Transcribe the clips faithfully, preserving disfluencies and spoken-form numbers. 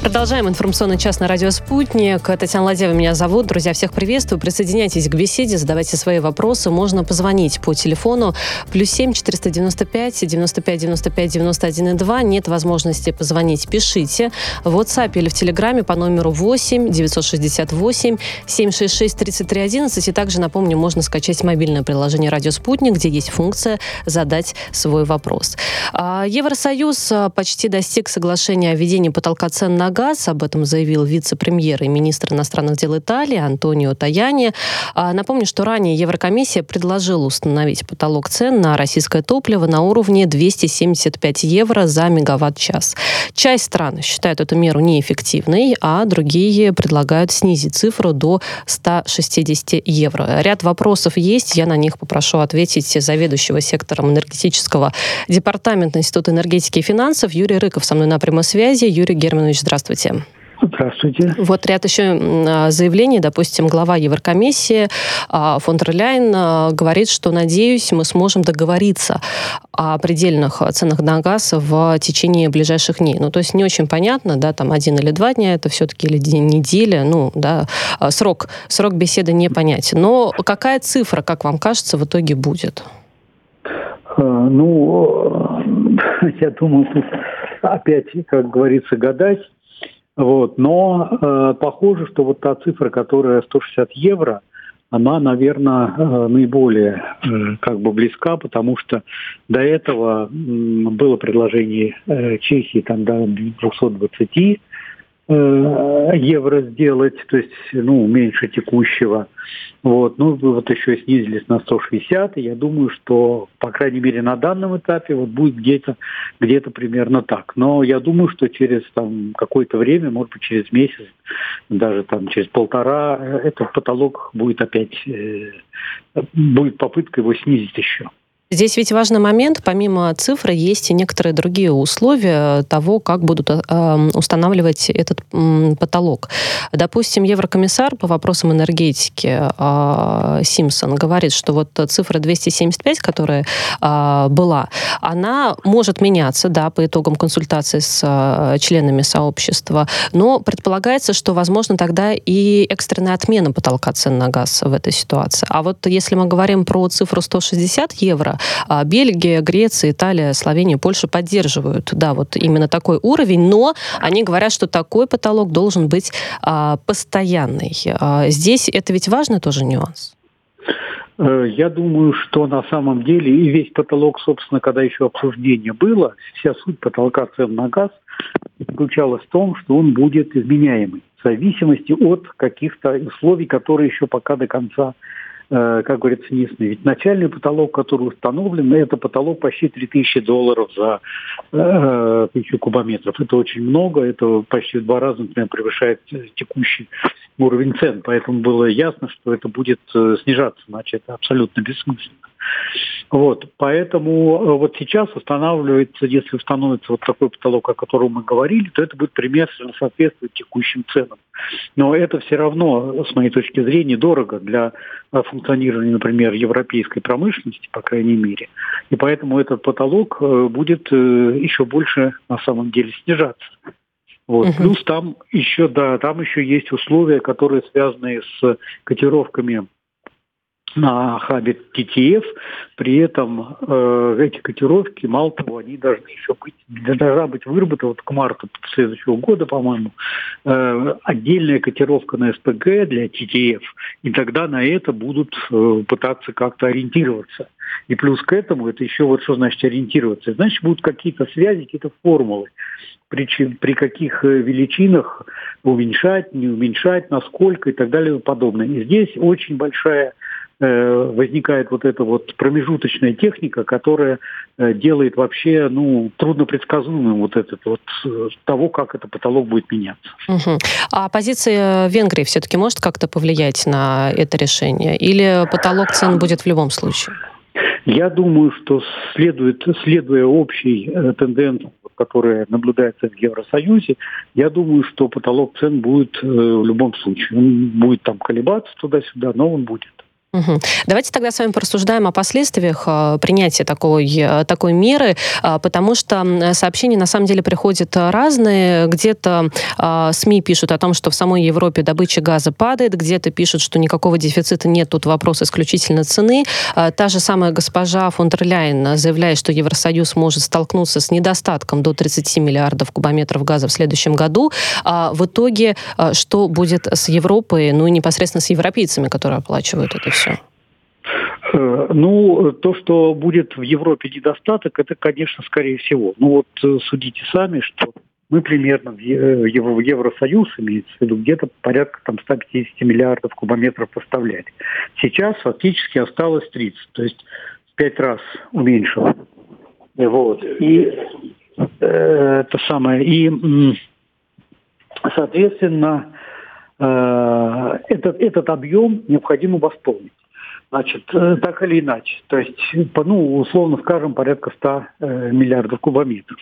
Продолжаем информационный час на радио «Спутник». Татьяна Ладеева меня зовут. Друзья, всех приветствую. Присоединяйтесь к беседе, задавайте свои вопросы. Можно позвонить по телефону плюс семь четыреста девяносто пять девяносто пять девяносто пять девяносто один и два. Нет возможности позвонить, пишите. В WhatsApp или в Телеграме по номеру восемь девятьсот шестьдесят восемь семьсот шестьдесят шесть тридцать три одиннадцать. И также, напомню, можно скачать мобильное приложение «Радио Спутник», где есть функция «Задать свой вопрос». Евросоюз почти достиг соглашения о введении потолка цен на газ. Об этом заявил вице-премьер и министр иностранных дел Италии Антонио Таяни. Напомню, что ранее Еврокомиссия предложила установить потолок цен на российское топливо на уровне двести семьдесят пять евро за мегаватт-час. Часть стран считают эту меру неэффективной, а другие предлагают снизить цифру до ста шестидесяти евро. Ряд вопросов есть, я на них попрошу ответить заведующего сектором энергетического департамента Института энергетики и финансов Юрий Рыков со мной на прямой связи. Юрий Германович, здравствуйте. Здравствуйте. Вот ряд еще заявлений. Допустим, глава Еврокомиссии фон дер Ляйен говорит, что, надеюсь, мы сможем договориться о предельных ценах на газ в течение ближайших дней. Ну, то есть не очень понятно, да, там один или два дня, это все-таки или день, неделя, ну, да, срок, срок беседы непонятен. Но какая цифра, как вам кажется, в итоге будет? Ну, я думаю, тут опять, как говорится, гадать. Вот. Но э, похоже, что вот та цифра, которая сто шестьдесят евро, она, наверное, э, наиболее э, как бы близка, потому что до этого э, было предложение э, Чехии там, до двести двадцать э, евро сделать, то есть ну, меньше текущего. Вот. Ну, вот еще снизились на сто шестьдесят, и я думаю, что, по крайней мере, на данном этапе вот будет где-то, где-то примерно так. Но я думаю, что через там, какое-то время, может быть, через месяц, даже там, через полтора, этот потолок будет опять, э, будет попытка его снизить еще. Здесь ведь важный момент, помимо цифры, есть и некоторые другие условия того, как будут э, устанавливать этот э, потолок. Допустим, еврокомиссар по вопросам энергетики э, Симпсон говорит, что вот цифра двести семьдесят пять, которая э, была, она может меняться, да, по итогам консультаций с э, членами сообщества, но предполагается, что, возможно, тогда и экстренная отмена потолка цен на газ в этой ситуации. А вот если мы говорим про цифру сто шестьдесят евро, Бельгия, Греция, Италия, Словения, Польша поддерживают, да, вот именно такой уровень, но они говорят, что такой потолок должен быть а, постоянный. А, здесь это ведь важный тоже нюанс. Я думаю, что на самом деле и весь потолок, собственно, когда еще обсуждение было, вся суть потолка цен на газ заключалась в том, что он будет изменяемый в зависимости от каких-то условий, которые еще пока до конца, как говорится, не ясны. Ведь начальный потолок, который установлен, это потолок почти три тысячи долларов за э, тысячу кубометров. Это очень много, это почти в два раза, например, превышает текущий уровень цен. Поэтому было ясно, что это будет снижаться, иначе это абсолютно бессмысленно. Вот, поэтому вот сейчас устанавливается, если установится вот такой потолок, о котором мы говорили, то это будет примерно соответствовать текущим ценам. Но это все равно, с моей точки зрения, дорого для функционирования, например, европейской промышленности, по крайней мере. И поэтому этот потолок будет еще больше, на самом деле, снижаться. Вот. Uh-huh. Плюс там еще, да, там еще есть условия, которые связаны с котировками на хабе ти ти эф, при этом э, эти котировки, мало того, они должны еще быть, должна быть выработана вот к марту следующего года, по-моему, э, отдельная котировка на эс пэ гэ для ти ти эф, и тогда на это будут э, пытаться как-то ориентироваться. И плюс к этому, это еще вот что значит ориентироваться, значит будут какие-то связи, какие-то формулы, при, при каких величинах уменьшать, не уменьшать, насколько и так далее и подобное. И здесь очень большая возникает вот эта вот промежуточная техника, которая делает вообще, ну, труднопредсказуемым вот этот вот того, как этот потолок будет меняться. Угу. А позиция Венгрии все-таки может как-то повлиять на это решение? Или потолок цен будет в любом случае? Я думаю, что следует, следуя общей тенденции, которая наблюдается в Евросоюзе, я думаю, что потолок цен будет в любом случае. Он будет там колебаться туда-сюда, но он будет. Угу. Давайте тогда с вами порассуждаем о последствиях принятия такой, такой меры, потому что сообщения на самом деле приходят разные. Где-то СМИ пишут о том, что в самой Европе добыча газа падает, где-то пишут, что никакого дефицита нет, тут вопрос исключительно цены. Та же самая госпожа фон дер Ляйен заявляет, что Евросоюз может столкнуться с недостатком до тридцати миллиардов кубометров газа в следующем году. В итоге что будет с Европой, ну и непосредственно с европейцами, которые оплачивают это все? Ну, то, что будет в Европе недостаток, это, конечно, скорее всего. Ну вот судите сами, что мы примерно в Евросоюз, имеется в виду, где-то порядка там ста пятидесяти миллиардов кубометров поставлять. Сейчас фактически осталось тридцать, то есть в пять раз уменьшилось. Вот. И э, это самое. И, соответственно, э, этот, этот объем необходимо восполнить. Значит, так или иначе. То есть, ну, условно скажем, порядка ста э, миллиардов кубометров.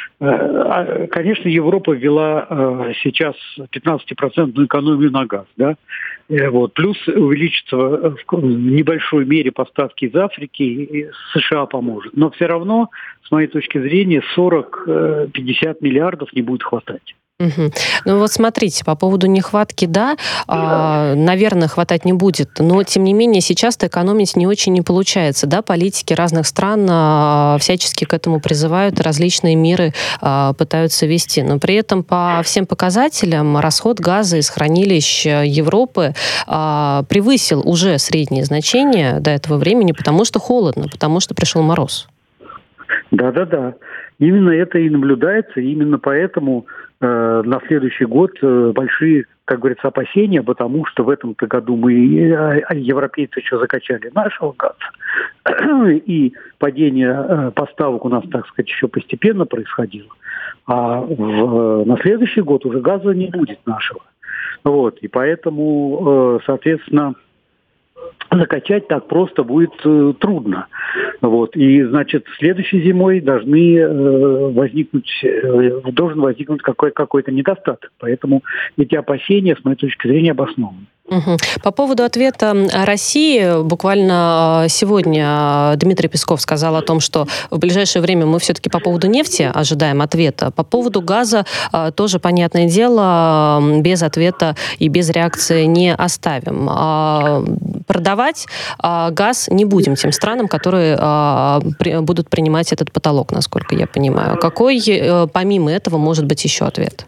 Э, конечно, Европа ввела э, сейчас пятнадцатипроцентную экономию на газ, да. Э, вот. Плюс увеличится в, в небольшой мере поставки из Африки, и США поможет. Но все равно, с моей точки зрения, сорок-пятьдесят миллиардов не будет хватать. Угу. Ну вот смотрите, по поводу нехватки, да, а, наверное, хватать не будет, но тем не менее сейчас-то экономить не очень не получается, да, политики разных стран а, всячески к этому призывают, различные меры а, пытаются вести, но при этом по всем показателям расход газа из хранилищ Европы а, превысил уже средние значения до этого времени, потому что холодно, потому что пришел мороз. Да-да-да, именно это и наблюдается, и именно поэтому э, на следующий год э, большие, как говорится, опасения, потому что в этом-то году мы, э, европейцы, еще закачали нашего газа, и падение э, поставок у нас, так сказать, еще постепенно происходило, а в, на следующий год уже газа не будет нашего. Вот, и поэтому, э, соответственно, закачать так просто будет э, трудно. Вот. И, значит, следующей зимой должны э, возникнуть, э, должен возникнуть какой- какой-то недостаток. Поэтому эти опасения, с моей точки зрения, обоснованы. Угу. По поводу ответа России, буквально сегодня Дмитрий Песков сказал о том, что в ближайшее время мы все-таки по поводу нефти ожидаем ответа. По поводу газа тоже, понятное дело, без ответа и без реакции не оставим. Продавать газ не будем тем странам, которые будут принимать этот потолок, насколько я понимаю. Какой, помимо этого, может быть еще ответ?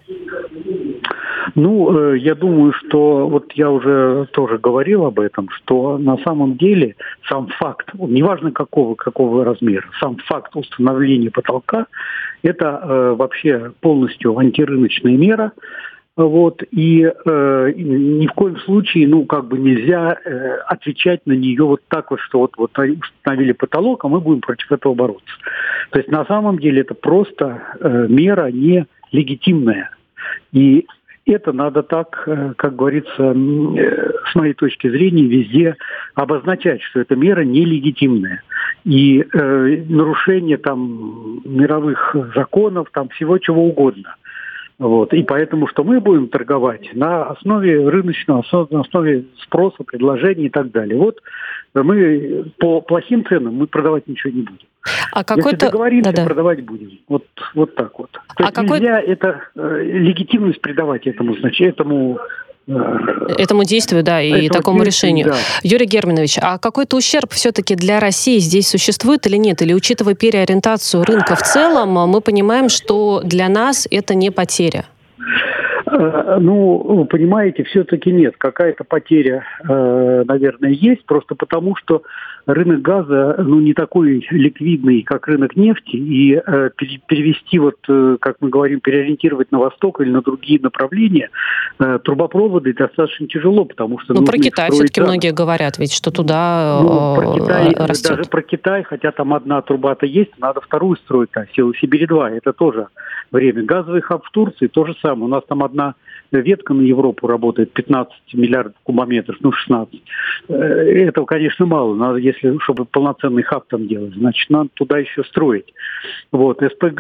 Ну, я думаю, что, вот я уже тоже говорил об этом, что на самом деле сам факт, неважно какого, какого размера, сам факт установления потолка, это э, вообще полностью антирыночная мера. Вот, и э, ни в коем случае, ну, как бы нельзя э, отвечать на нее вот так вот, что вот, вот установили потолок, а мы будем против этого бороться. То есть на самом деле это просто э, мера нелегитимная. И это надо так, как говорится, с моей точки зрения, везде обозначать, что эта мера нелегитимная. И э, нарушение там мировых законов, там всего чего угодно. Вот. И поэтому, что мы будем торговать на основе рыночного, на основе спроса, предложений и так далее. Вот мы по плохим ценам мы продавать ничего не будем. А какой-то... Если договоримся, Да-да. продавать будем. Вот, вот так вот. То а есть какой... нельзя это, э, легитимность придавать этому, значит, этому... Этому действию, да, и такому решению. Да. Юрий Германович, а какой-то ущерб все-таки для России здесь существует или нет? Или, учитывая переориентацию рынка в целом, мы понимаем, что для нас это не потеря? Ну, понимаете, все-таки нет. Какая-то потеря, наверное, есть, просто потому что рынок газа, ну, не такой ликвидный, как рынок нефти, и перевести, вот, как мы говорим, переориентировать на восток или на другие направления, трубопроводы достаточно тяжело, потому что... Ну, про Китай все-таки заново. Многие говорят, ведь, что туда ну, про Китай, растет. Даже про Китай, хотя там одна труба-то есть, надо вторую строить, а Сибирь-два, это тоже время. Газовый хаб в Турции то же самое. У нас там одна на ветка на Европу работает пятнадцать миллиардов кубометров, ну шестнадцать. Этого, конечно, мало. Надо, если, чтобы полноценный хаб там делать, значит, надо туда еще строить. Вот, СПГ,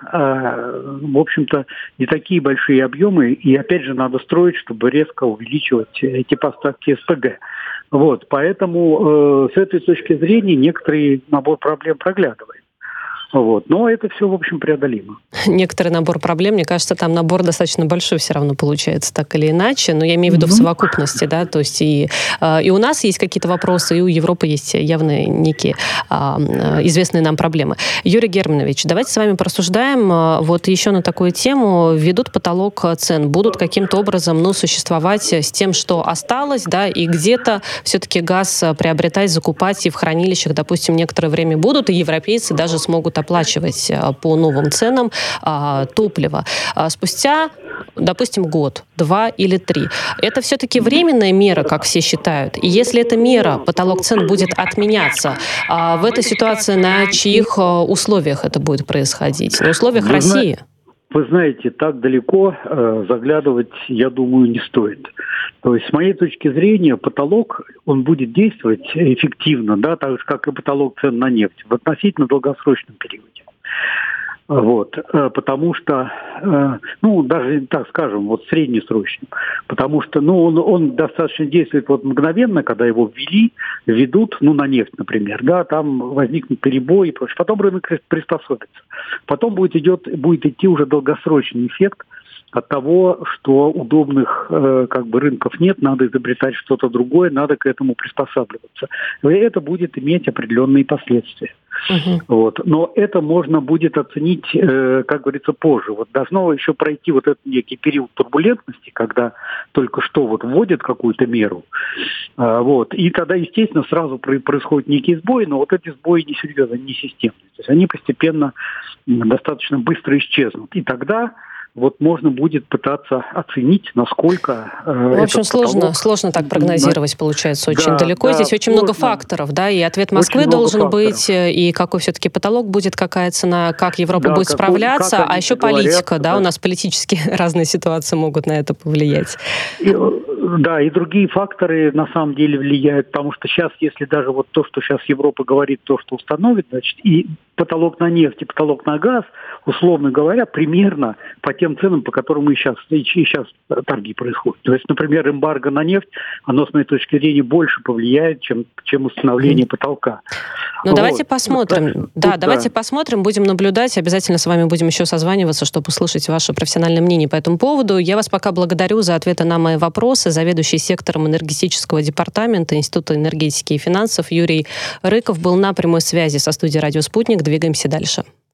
в общем-то, не такие большие объемы, и опять же надо строить, чтобы резко увеличивать эти поставки СПГ. Вот, поэтому с этой точки зрения некоторый набор проблем проглядывает. Вот. Но это все, в общем, преодолимо. Некоторый набор проблем, мне кажется, там набор достаточно большой все равно получается, так или иначе. Но я имею в виду mm-hmm. в совокупности, да, то есть и, и у нас есть какие-то вопросы, и у Европы есть явно некие а, известные нам проблемы. Юрий Германович, давайте с вами порассуждаем вот еще на такую тему. Введут потолок цен, будут каким-то образом, ну, существовать с тем, что осталось, да, и где-то все-таки газ приобретать, закупать и в хранилищах, допустим, некоторое время будут, и европейцы даже смогут оплачивать по новым ценам а, топливо. А спустя, допустим, год, два или три. Это все-таки временная мера, как все считают. И если эта мера, потолок цен, будет отменяться, а в этой ситуации на чьих условиях это будет происходить? На условиях вы России? Вы знаете, так далеко э, заглядывать, я думаю, не стоит. То есть, с моей точки зрения, потолок, он будет действовать эффективно, да, так же, как и потолок цен на нефть, в относительно долгосрочном периоде. Вот, потому что, ну, даже так скажем, вот среднесрочным, потому что, ну, он, он достаточно действует вот мгновенно, когда его ввели, ведут, ну, на нефть, например, да, там возникнут перебои и прочее, потом рынок приспособится, потом будет, идет, будет идти уже долгосрочный эффект от того, что удобных э, как бы рынков нет, надо изобретать что-то другое, надо к этому приспосабливаться. И это будет иметь определенные последствия. Uh-huh. Вот. Но это можно будет оценить, э, как говорится, позже. Вот должно еще пройти вот этот некий период турбулентности, когда только что вот вводят какую-то меру. Э, вот. И тогда, естественно, сразу происходит некий сбой, но вот эти сбои не серьезные, не системные. То есть они постепенно достаточно быстро исчезнут. И тогда вот можно будет пытаться оценить, насколько... Э, в общем, сложно, потолок... сложно так прогнозировать, да, получается, очень да, далеко. Да, Здесь очень сложно. много факторов, да, и ответ Москвы очень должен быть, и какой все-таки потолок будет, какая цена, как Европа да, будет как, справляться, как а еще политика, да, да, у нас политически разные ситуации могут на это повлиять. И, да, и другие факторы на самом деле влияют, потому что сейчас, если даже вот то, что сейчас Европа говорит, то, что установит, значит, и потолок на нефть, и потолок на газ, условно говоря, примерно по тем ценам, по которым и сейчас, и сейчас торги происходят. То есть, например, эмбарго на нефть, оно, с моей точки зрения, больше повлияет, чем, чем установление mm. потолка. Ну, вот. давайте посмотрим. Так, да, тут, давайте да. посмотрим, будем наблюдать. Обязательно с вами будем еще созваниваться, чтобы услышать ваше профессиональное мнение по этому поводу. Я вас пока благодарю за ответы на мои вопросы. Заведующий сектором энергетического департамента Института энергетики и финансов Юрий Рыков был на прямой связи со студией «Радио Спутник». Двигаемся дальше.